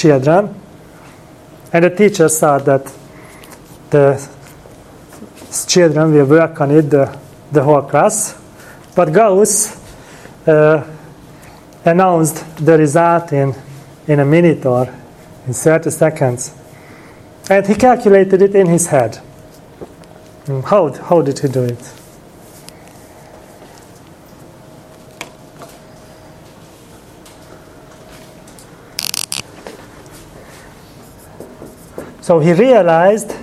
children, and the teacher thought that the children will work on it, the whole class. But Gauss announced the result in a minute or in 30 seconds. And he calculated it in his head. How did he do it? So he realized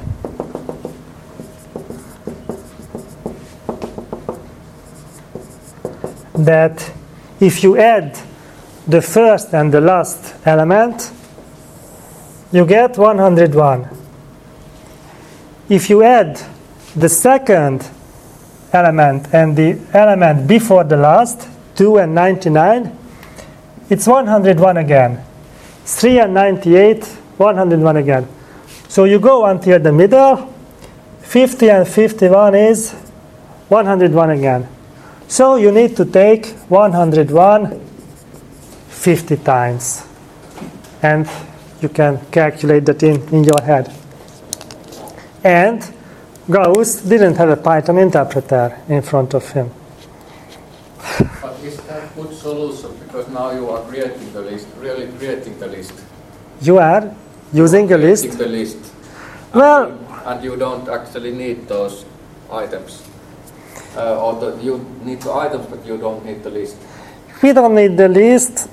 that if you add the first and the last element, you get 101. If you add the second element and the element before the last, 2 and 99, it's 101 again. 3 and 98, 101 again. So you go until the middle, 50 and 51 is 101 again. So you need to take 101 50 times. And you can calculate that in your head. And Gauss didn't have a Python interpreter in front of him. But is that a good solution? Because now you are creating the list, really creating the list. You are using a list? Creating the list. Well, and you don't actually need those items. You need the items, but you don't need the list. We don't need the list.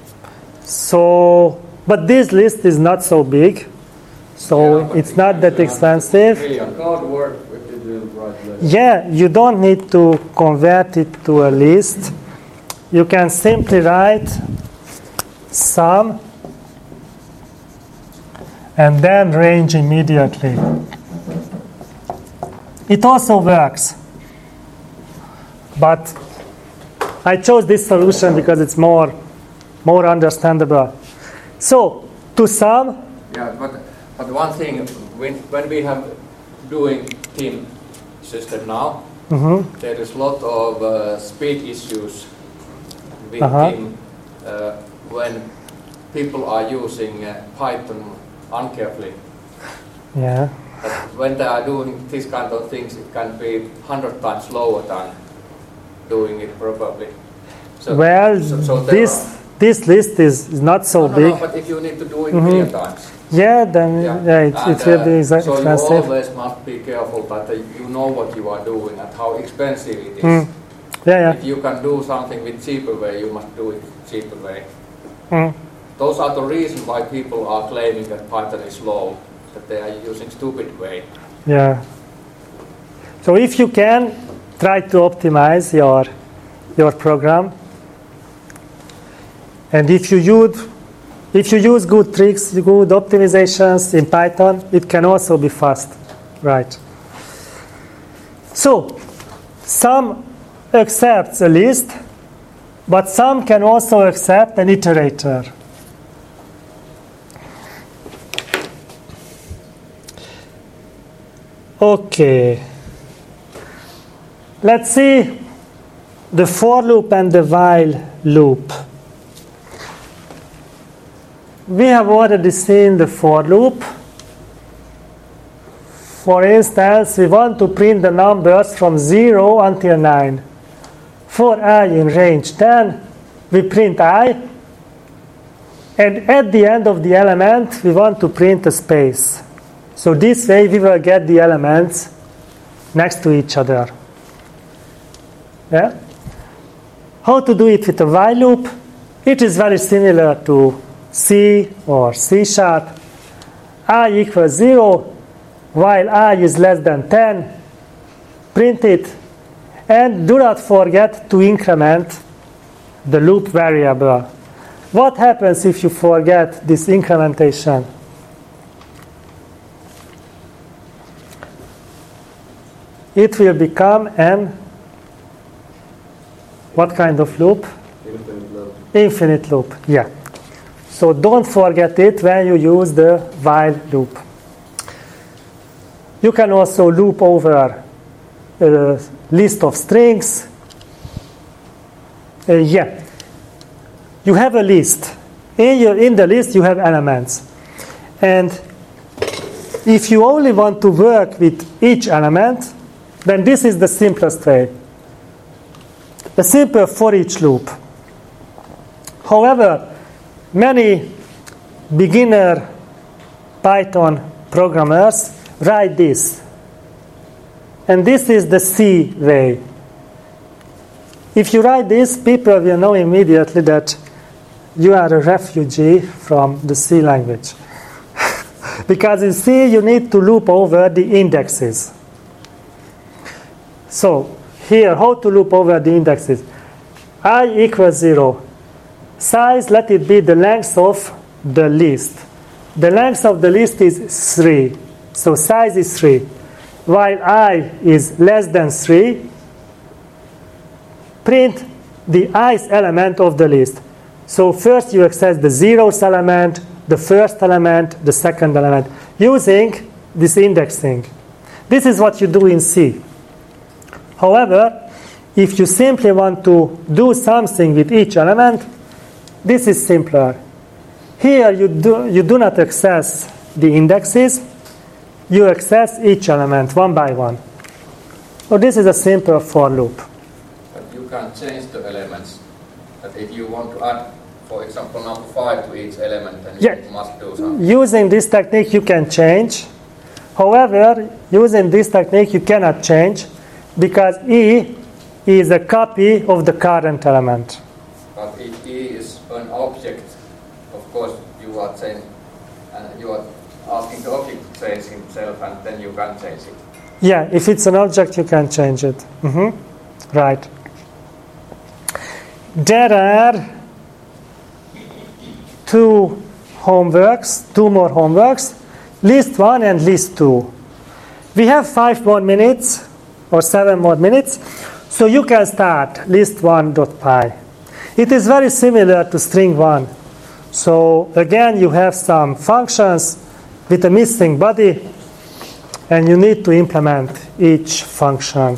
So, but this list is not so big. So it's not that expensive. Yeah, you don't need to convert it to a list. You can simply write sum and then range immediately. It also works. But I chose this solution because it's more understandable. So, to sum. Yeah, but one thing, when we have doing team system now, there is a lot of speed issues with team when people are using Python uncarefully. Yeah. But when they are doing these kind of things, it can be 100 times slower than doing it properly. So, this list is not so big. No, but if you need to do it 3 times. Yeah, then it will be expensive. So you always must be careful that you know what you are doing and how expensive it is. Yeah. If you can do something with cheaper way, you must do it cheaper way. Those are the reasons why people are claiming that Python is slow, that they are using stupid way. Yeah. So if you can, try to optimize your program. And if you use good tricks, good optimizations in Python, it can also be fast, right? So, some accepts a list, but some can also accept an iterator. Okay. Let's see the for loop and the while loop. We have already seen the for loop. For instance, we want to print the numbers from 0 until 9. For I in range 10, we print I. And at the end of the element, we want to print a space. So this way, we will get the elements next to each other. Yeah? How to do it with a while loop? It is very similar to C or C#. I equals 0, while I is less than 10. Print it. And do not forget to increment the loop variable. What happens if you forget this incrementation? It will become an what kind of loop? Infinite loop. Infinite loop, yeah. So don't forget it when you use the while loop. You can also loop over a list of strings. You have a list. in the list you have elements. And if you only want to work with each element, then this is the simplest way. The simple for each loop. However, many beginner Python programmers write this. And this is the C way. If you write this, people will know immediately that you are a refugee from the C language. Because in C, you need to loop over the indexes. So, here, how to loop over the indexes? I equals 0. Size, let it be the length of the list. The length of the list is 3. So, size is 3. While I is less than 3, print the ith element of the list. So first you access the zeroth element, the first element, the second element, using this indexing. This is what you do in C. However, if you simply want to do something with each element, this is simpler. Here you do not access the indexes, you access each element one by one. So this is a simple for loop. You can change the elements. But if you want to add, for example, number 5 to each element, then you must do something. Using this technique, you can change. However, using this technique, you cannot change because E is a copy of the current element. But if E is an object, of course, you are changing, and you are asking the object to change himself, and then you can change it. Yeah, if it's an object, you can change it. Right. There are two more homeworks, list 1 and list 2. We have 5 more minutes or 7 more minutes, so you can start list1.py. It is very similar to string1. So again, you have some functions with a missing body, and you need to implement each function.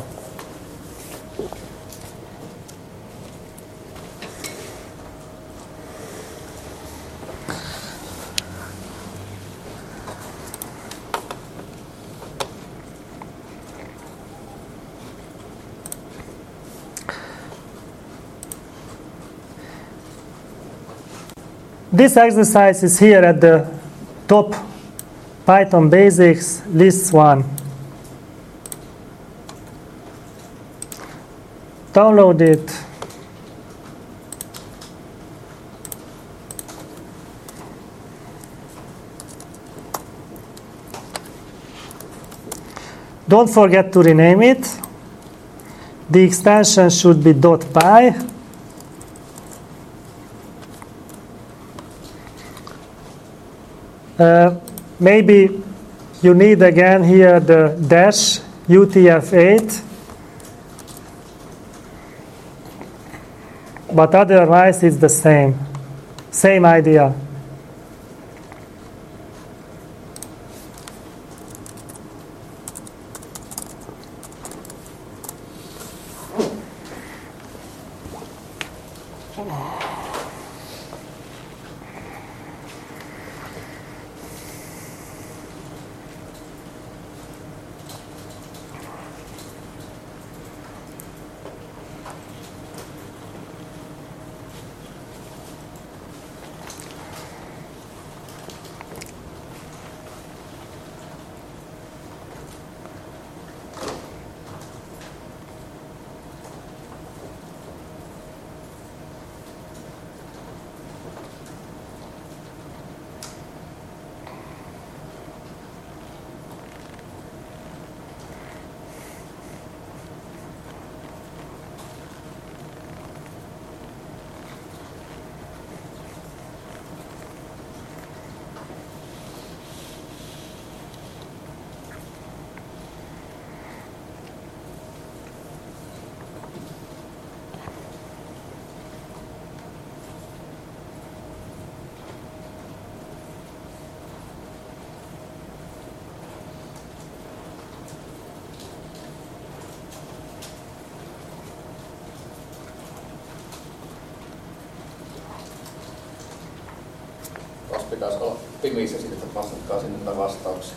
This exercise is here at the top, Python Basics, list 1. Download it. Don't forget to rename it. The extension should be .py. Maybe you need again here the dash UTF-8, but otherwise it's the same idea. pitäisi olla pimissä sitten, että vastatkaa sinne vastauksia.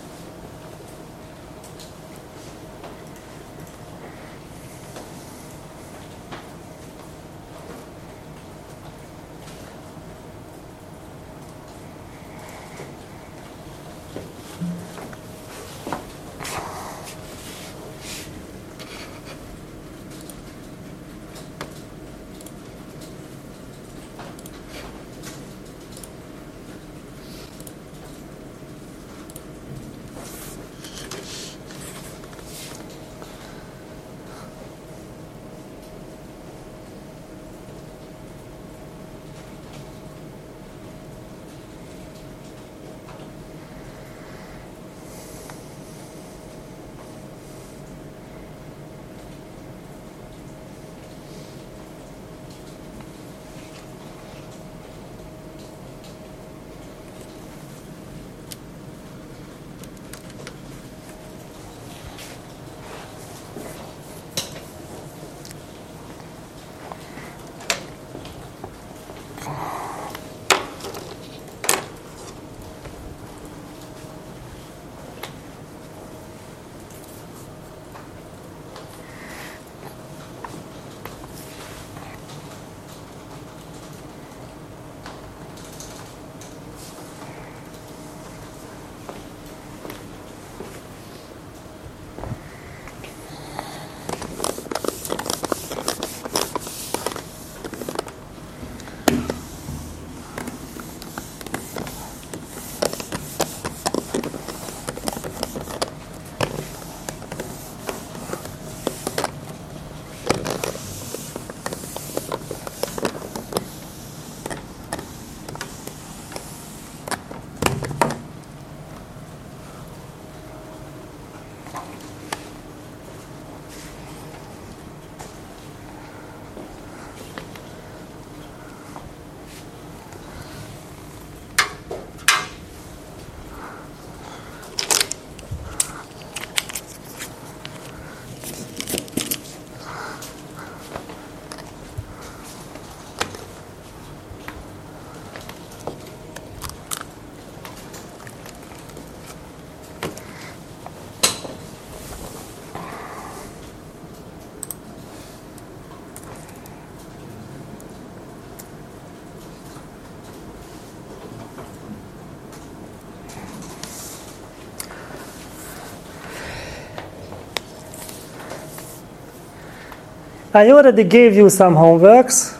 I already gave you some homeworks,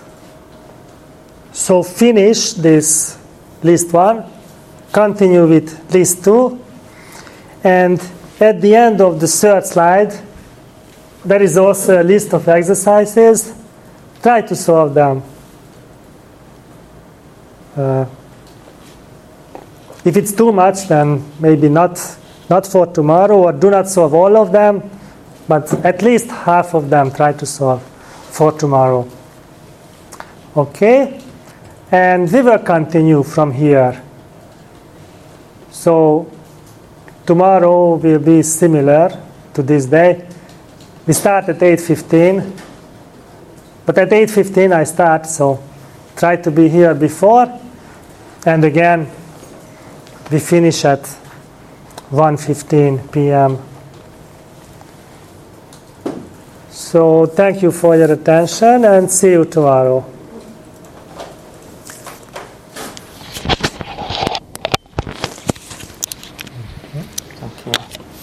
so finish this list 1, continue with list 2, and at the end of the third slide, there is also a list of exercises. Try to solve them. If it's too much, then maybe not for tomorrow, or do not solve all of them, but at least half of them try to solve for tomorrow. Okay? And we will continue from here. So tomorrow will be similar to this day. We start at 8:15, but at 8:15 I start, so try to be here before. And again, we finish at 1:15 p.m. So thank you for your attention and see you tomorrow. Thank you.